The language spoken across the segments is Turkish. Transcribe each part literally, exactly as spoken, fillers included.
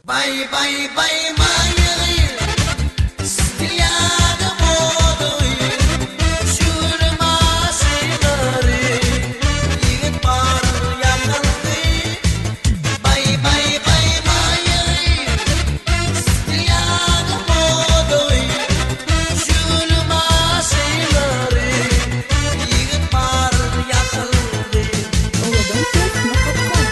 Bay bay bay mayı Stilyada bodoyu Şurma şeyleri Yigit bar yakıldı Bay bay bay mayı Stilyada bodoyu Şurma şeyleri Yigit bar yakıldı Oladın ses nokta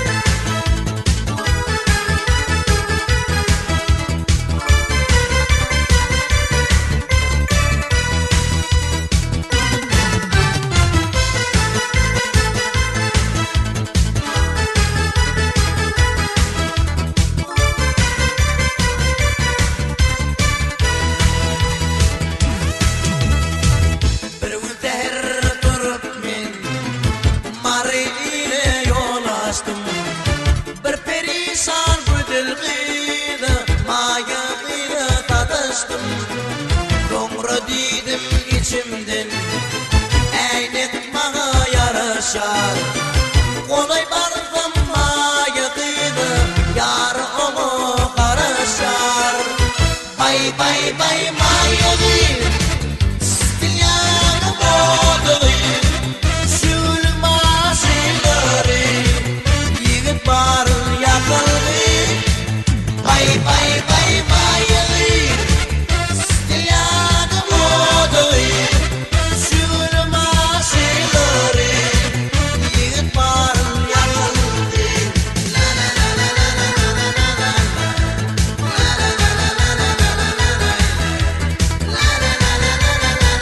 Bir perişan bu dilgide Mayağıyla tadıştım Sonra dedim içimden Eynek bana yaraşar Kolay bardım mayağıyla Yar onu karışar Bay bay bay mayağı Stilyada bodoyu Şulma şeyleri bar yakıldı Bay bay bay mayı Stilyada bodoyu Şurma şeyleri Yigit bar yakıldı La la la la la la la la la La la la la la la la la la La la la la la la la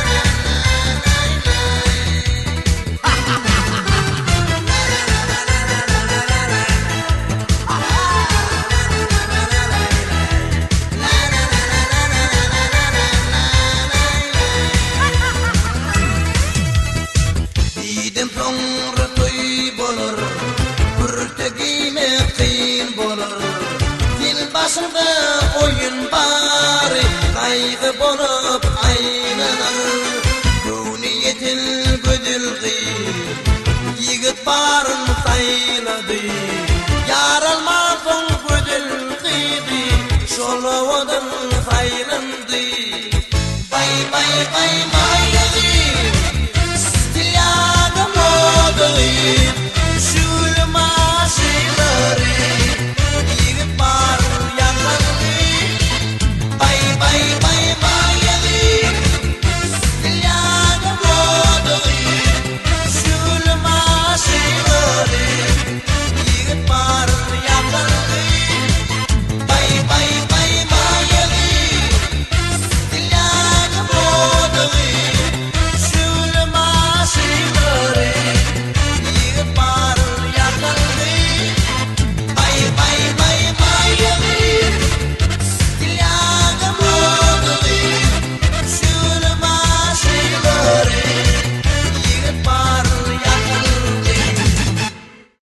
Dedim sonra toy bolur Pürtegime kıyın bolur Dil başında oyun bari Kaygı bolup aynalar Duniyetil güdül kıyır Yigit barın sayladı Yaralmazın güdül kıydı Şolovudun saylandı Bay bay bay